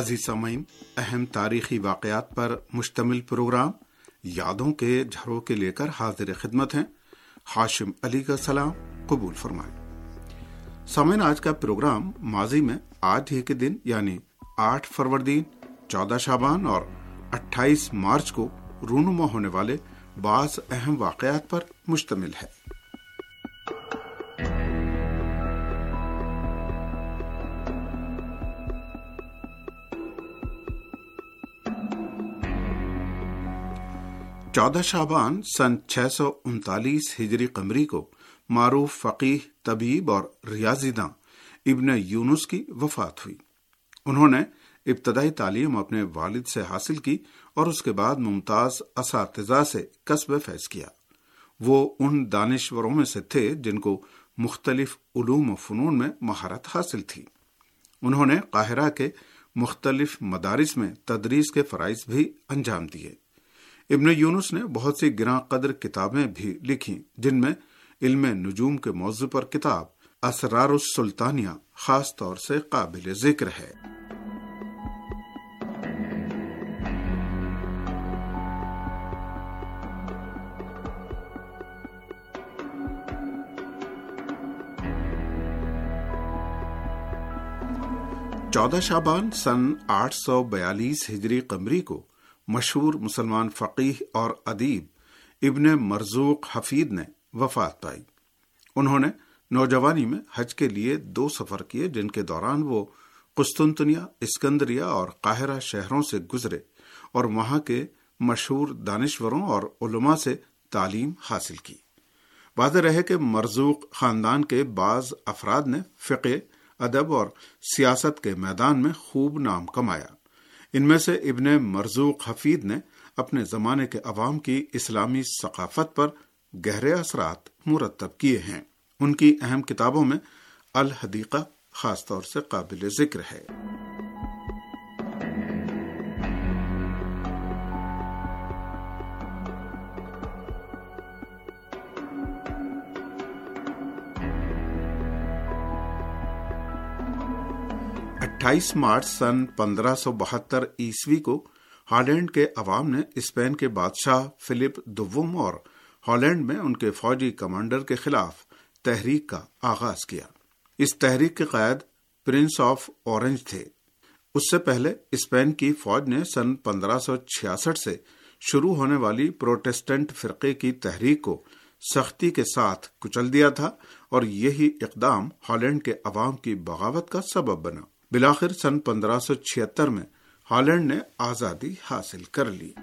عزیز سامعین، اہم تاریخی واقعات پر مشتمل پروگرام یادوں کے جھروکے لے کر حاضر خدمت ہیں۔ ہاشم علی کا سلام قبول فرمائیں۔ سامعین، آج کا پروگرام ماضی میں آج ہی کے دن یعنی 8 فروردین، 14 شعبان اور 28 مارچ کو رونما ہونے والے بعض اہم واقعات پر مشتمل ہے۔ چودہ شعبان سن 639 ہجری قمری کو معروف فقیہ، طبیب اور ریاضی داں ابن یونس کی وفات ہوئی۔ انہوں نے ابتدائی تعلیم اپنے والد سے حاصل کی اور اس کے بعد ممتاز اساتذہ سے کسب فیض کیا۔ وہ ان دانشوروں میں سے تھے جن کو مختلف علوم و فنون میں مہارت حاصل تھی۔ انہوں نے قاہرہ کے مختلف مدارس میں تدریس کے فرائض بھی انجام دیے۔ ابن یونس نے بہت سی گراں قدر کتابیں بھی لکھی، جن میں علم نجوم کے موضوع پر کتاب اسرار السلطانیہ خاص طور سے قابل ذکر ہے۔ چودہ شعبان سن 842 ہجری قمری کو مشہور مسلمان فقیہ اور ادیب ابن مرزوق حفید نے وفات پائی۔ انہوں نے نوجوانی میں حج کے لیے 2 سفر کیے، جن کے دوران وہ قسطنطنیہ، اسکندریہ اور قاہرہ شہروں سے گزرے اور وہاں کے مشہور دانشوروں اور علماء سے تعلیم حاصل کی۔ واضح رہے کہ مرزوق خاندان کے بعض افراد نے فقہ، ادب اور سیاست کے میدان میں خوب نام کمایا۔ ان میں سے ابن مرزوق حفید نے اپنے زمانے کے عوام کی اسلامی ثقافت پر گہرے اثرات مرتب کیے ہیں۔ ان کی اہم کتابوں میں الحدیقہ خاص طور سے قابل ذکر ہے۔ مارچ سن 1572 عیسوی کو ہالینڈ کے عوام نے اسپین کے بادشاہ فلپ دوم اور ہالینڈ میں ان کے فوجی کمانڈر کے خلاف تحریک کا آغاز کیا۔ اس تحریک کے قائد پرنس آف اورنج تھے۔ اس سے پہلے اسپین کی فوج نے سن 1566 سے شروع ہونے والی پروٹسٹنٹ فرقے کی تحریک کو سختی کے ساتھ کچل دیا تھا اور یہی اقدام ہالینڈ کے عوام کی بغاوت کا سبب بنا۔ بالآخر سن 1576 میں ہالینڈ نے آزادی حاصل کر لی۔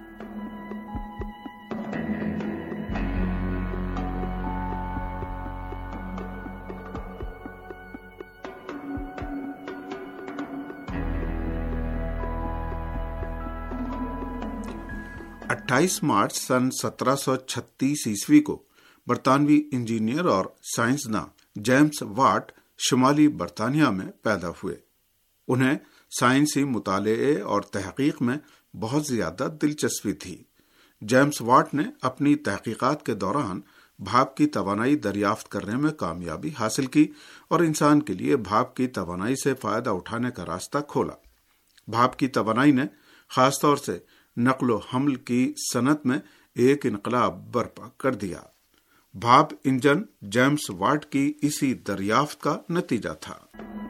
مارچ سن 1736 عیسوی کو برطانوی انجینئر اور سائنسداں جیمز واٹ شمالی برطانیہ میں پیدا ہوئے۔ انہیں سائنسی مطالعے اور تحقیق میں بہت زیادہ دلچسپی تھی۔ جیمز واٹ نے اپنی تحقیقات کے دوران بھاپ کی توانائی دریافت کرنے میں کامیابی حاصل کی اور انسان کے لیے بھاپ کی توانائی سے فائدہ اٹھانے کا راستہ کھولا۔ بھاپ کی توانائی نے خاص طور سے نقل و حمل کی صنعت میں ایک انقلاب برپا کر دیا۔ بھاپ انجن جیمز واٹ کی اسی دریافت کا نتیجہ تھا۔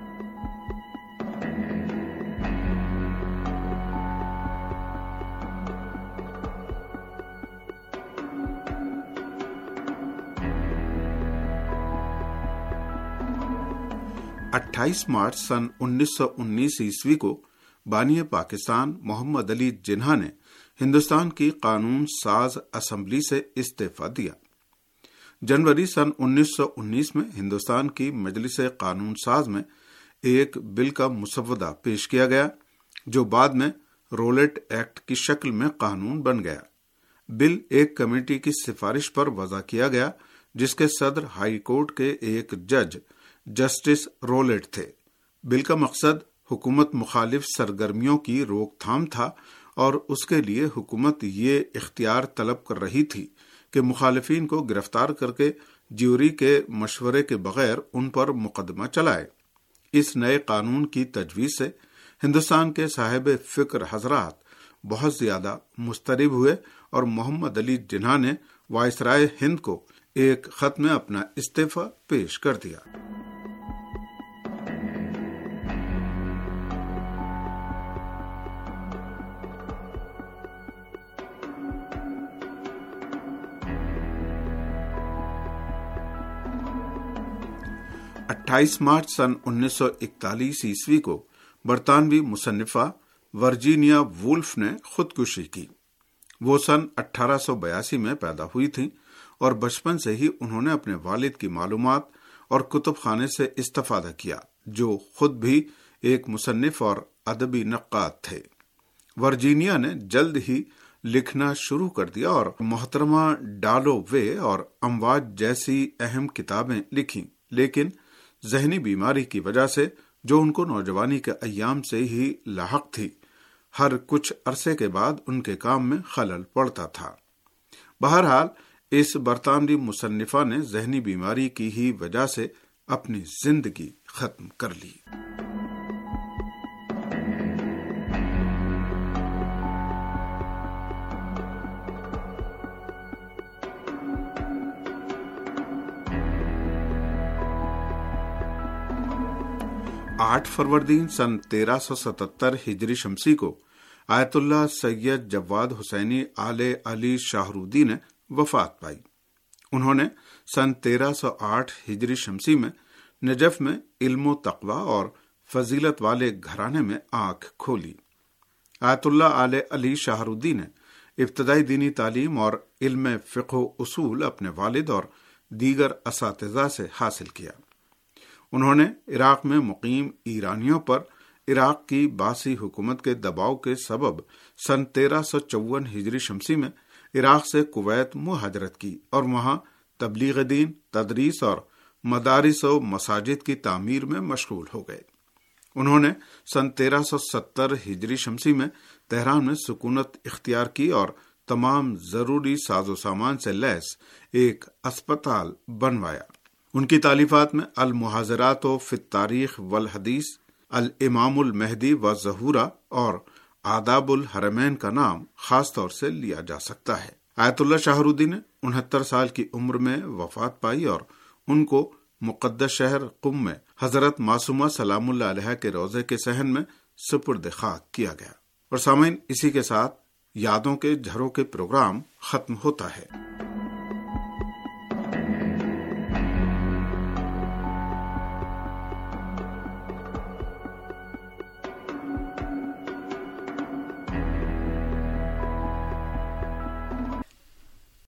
مارچ سن 1919 عیسوی کو بانی پاکستان محمد علی جناح نے ہندوستان کی قانون ساز اسمبلی سے استعفی دیا۔ جنوری سن 1919 میں ہندوستان کی مجلس قانون ساز میں ایک بل کا مسودہ پیش کیا گیا، جو بعد میں رولٹ ایکٹ کی شکل میں قانون بن گیا۔ بل ایک کمیٹی کی سفارش پر وضع کیا گیا، جس کے صدر ہائی کورٹ کے ایک جج جسٹس رولٹ تھے۔ بل کا مقصد حکومت مخالف سرگرمیوں کی روک تھام تھا اور اس کے لیے حکومت یہ اختیار طلب کر رہی تھی کہ مخالفین کو گرفتار کر کے جیوری کے مشورے کے بغیر ان پر مقدمہ چلائے۔ اس نئے قانون کی تجویز سے ہندوستان کے صاحب فکر حضرات بہت زیادہ مضطرب ہوئے اور محمد علی جناح نے وائسرائے ہند کو ایک خط میں اپنا استعفی پیش کر دیا۔ مارچ سن 1941 عیسوی کو برطانوی مصنفہ ورجینیا وولف نے خودکشی کی۔ وہ سن 1882 میں پیدا ہوئی تھیں اور بچپن سے ہی انہوں نے اپنے والد کی معلومات اور کتب خانے سے استفادہ کیا، جو خود بھی ایک مصنف اور ادبی نقاد تھے۔ ورجینیا نے جلد ہی لکھنا شروع کر دیا اور محترمہ ڈالو وے اور امواج جیسی اہم کتابیں لکھیں، لیکن ذہنی بیماری کی وجہ سے جو ان کو نوجوانی کے ایام سے ہی لاحق تھی، ہر کچھ عرصے کے بعد ان کے کام میں خلل پڑتا تھا۔ بہرحال اس برطانوی مصنفہ نے ذہنی بیماری کی ہی وجہ سے اپنی زندگی ختم کر لی۔ فروردین سن 1377 ہجری شمسی کو آیت اللہ سید جواد حسینی آل علی شاہرودی نے وفات پائی۔ انہوں نے سن 1308 ہجری شمسی میں نجف میں علم و تقوی اور فضیلت والے گھرانے میں آنکھ کھولی۔ آیت اللہ آل علی شاہرودی نے ابتدائی دینی تعلیم اور علم فقہ و اصول اپنے والد اور دیگر اساتذہ سے حاصل کیا۔ انہوں نے عراق میں مقیم ایرانیوں پر عراق کی باسی حکومت کے دباؤ کے سبب سن 1354 ہجری شمسی میں عراق سے کویت مہاجرت کی اور وہاں تبلیغ دین، تدریس اور مدارس و مساجد کی تعمیر میں مشغول ہو گئے۔ انہوں نے سن 1370 ہجری شمسی میں تہران میں سکونت اختیار کی اور تمام ضروری ساز و سامان سے لیس ایک اسپتال بنوایا۔ ان کی تالیفات میں المحاضرات فی التاریخ والحدیث، الامام المہدی والظہورہ اور آداب الحرمین کا نام خاص طور سے لیا جا سکتا ہے۔ آیت اللہ شاہرودی نے 69 سال کی عمر میں وفات پائی اور ان کو مقدس شہر قم میں حضرت معصومہ سلام اللہ علیہ کے روضے کے صحن میں سپرد خاک کیا گیا۔ اور سامعین، اسی کے ساتھ یادوں کے جھروں کے پروگرام ختم ہوتا ہے۔